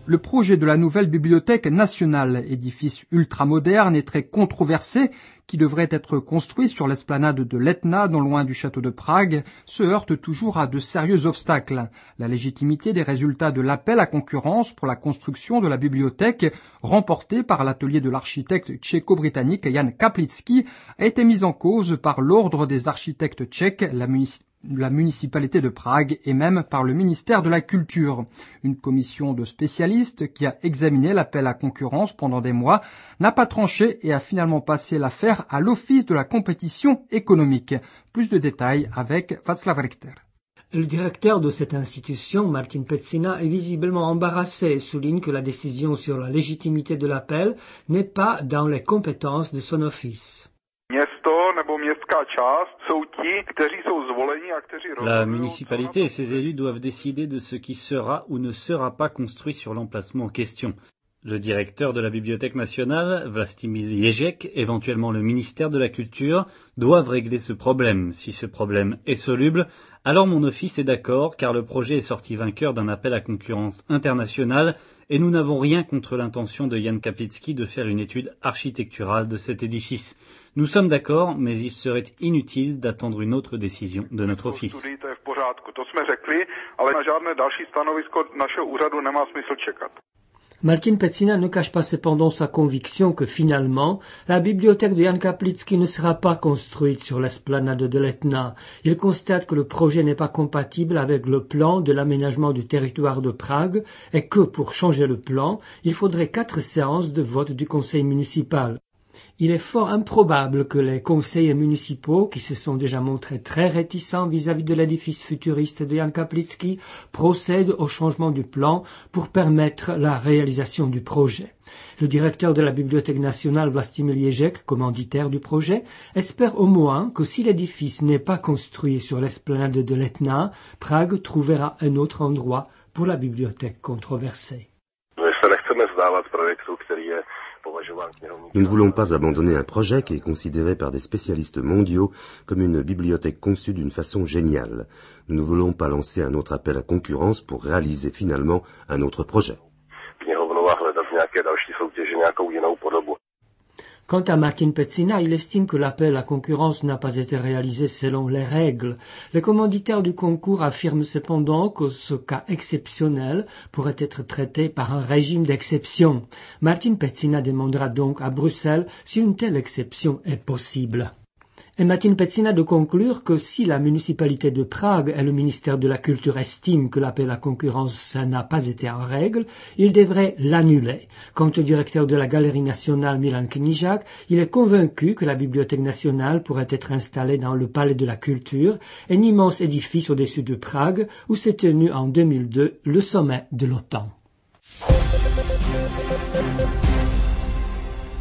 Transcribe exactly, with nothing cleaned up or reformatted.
Le projet de la nouvelle bibliothèque nationale, édifice ultramoderne et très controversé, qui devrait être construit sur l'esplanade de l'Etna, non loin du château de Prague, se heurte toujours à de sérieux obstacles. La légitimité des résultats de l'appel à concurrence pour la construction de la bibliothèque, remporté par l'atelier de l'architecte tchéco-britannique Jan Kaplický, a été mise en cause par l'ordre des architectes tchèques, la municipalité la municipalité de Prague et même par le ministère de la Culture. Une commission de spécialistes qui a examiné l'appel à concurrence pendant des mois n'a pas tranché et a finalement passé l'affaire à l'Office de la compétition économique. Plus de détails avec Václav Richter. Le directeur de cette institution, Martin Pecina, est visiblement embarrassé et souligne que la décision sur la légitimité de l'appel n'est pas dans les compétences de son office. La municipalité et ses élus doivent décider de ce qui sera ou ne sera pas construit sur l'emplacement en question. Le directeur de la Bibliothèque nationale, Vlastimil Ježek, éventuellement le ministère de la Culture, doivent régler ce problème. Si ce problème est soluble, alors mon office est d'accord car le projet est sorti vainqueur d'un appel à concurrence internationale et nous n'avons rien contre l'intention de Jan Kaplický de faire une étude architecturale de cet édifice. Nous sommes d'accord, mais il serait inutile d'attendre une autre décision de notre office. Martin Pecina ne cache pas cependant sa conviction que finalement, la bibliothèque de Jan Kaplický ne sera pas construite sur l'esplanade de l'Etna. Il constate que le projet n'est pas compatible avec le plan de l'aménagement du territoire de Prague et que pour changer le plan, il faudrait quatre séances de vote du conseil municipal. Il est fort improbable que les conseillers municipaux, qui se sont déjà montrés très réticents vis-à-vis de l'édifice futuriste de Jan Kaplický, procèdent au changement du plan pour permettre la réalisation du projet. Le directeur de la Bibliothèque nationale, Vlastimil Ježek, commanditaire du projet, espère au moins que si l'édifice n'est pas construit sur l'esplanade de l'Etna, Prague trouvera un autre endroit pour la bibliothèque controversée. Nous ne voulons pas abandonner un projet qui est considéré par des spécialistes mondiaux comme une bibliothèque conçue d'une façon géniale. Nous ne voulons pas lancer un autre appel à concurrence pour réaliser finalement un autre projet. Quant à Martin Pecina, il estime que l'appel à concurrence n'a pas été réalisé selon les règles. Les commanditaires du concours affirment cependant que ce cas exceptionnel pourrait être traité par un régime d'exception. Martin Pecina demandera donc à Bruxelles si une telle exception est possible. Et Martin Pecina de conclure que si la municipalité de Prague et le ministère de la Culture estiment que l'appel à concurrence n'a pas été en règle, ils devraient l'annuler. Quant au directeur de la Galerie nationale Milan Knížák, il est convaincu que la Bibliothèque nationale pourrait être installée dans le Palais de la Culture, un immense édifice au-dessus de Prague où s'est tenu en deux mille deux le sommet de l'OTAN.